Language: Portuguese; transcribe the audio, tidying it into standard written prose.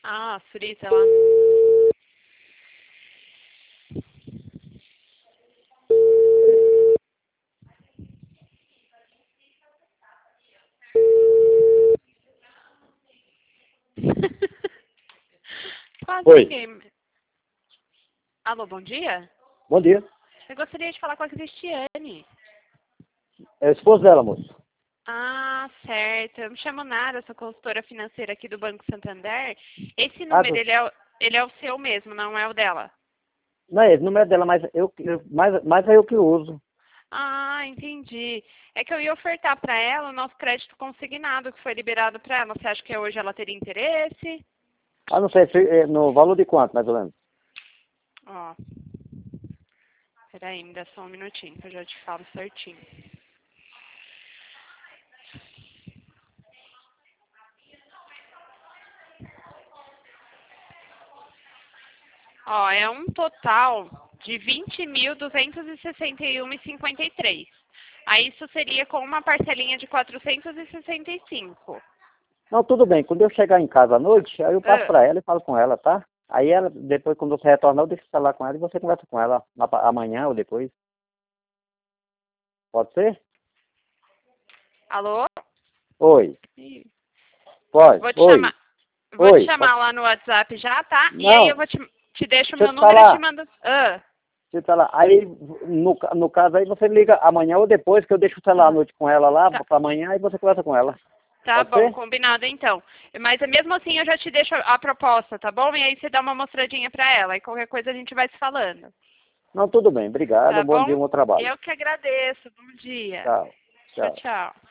Ah, frita lá. Quase Oi, ninguém. Alô, bom dia? bom dia. Eu gostaria de falar com a Cristiane. É a esposa dela, moço. Ah, certo. Eu me chamo Nara, sou consultora financeira aqui do Banco Santander. Esse Ah, número, ele é o seu mesmo, não é o dela? não é esse, o número dela, mas mais é eu que uso. Ah, entendi. É que eu ia ofertar para ela o nosso crédito consignado que foi liberado para ela. Você acha que hoje ela teria interesse? Ah, não sei, no valor de quanto, mais ou menos? Ó, peraí, me dá só um minutinho que eu já te falo certinho. Ó, é um total de 20.261,53. Aí isso seria com uma parcelinha de 465. Não, tudo bem. Quando eu chegar em casa à noite, aí eu passo Ah, pra ela e falo com ela, tá? Aí ela, depois, quando você retornar, eu deixo você falar com ela e você conversa com ela amanhã ou depois. Pode ser? alô? Oi. Ih, Pode. Vou te Oi. chamar. Vou te Oi. chamar lá no WhatsApp já, tá? E aí eu Não, te deixo o deixa eu meu te número e te falar. mando. Deixa eu te falar. Aí, no caso aí, você liga amanhã ou depois, que eu deixo o celular à Ah, noite com ela lá, tá. pra amanhã, e você conversa com ela. Tá Pode bom, ser? combinado então. Mas mesmo assim eu já te deixo a proposta, tá bom? E aí você dá uma mostradinha pra ela. E qualquer coisa a gente vai se falando. Não, tudo bem. Obrigado. Tá Bom dia, bom? bom trabalho. Eu que agradeço. Bom dia. Tchau. Tchau, Tchau. tchau.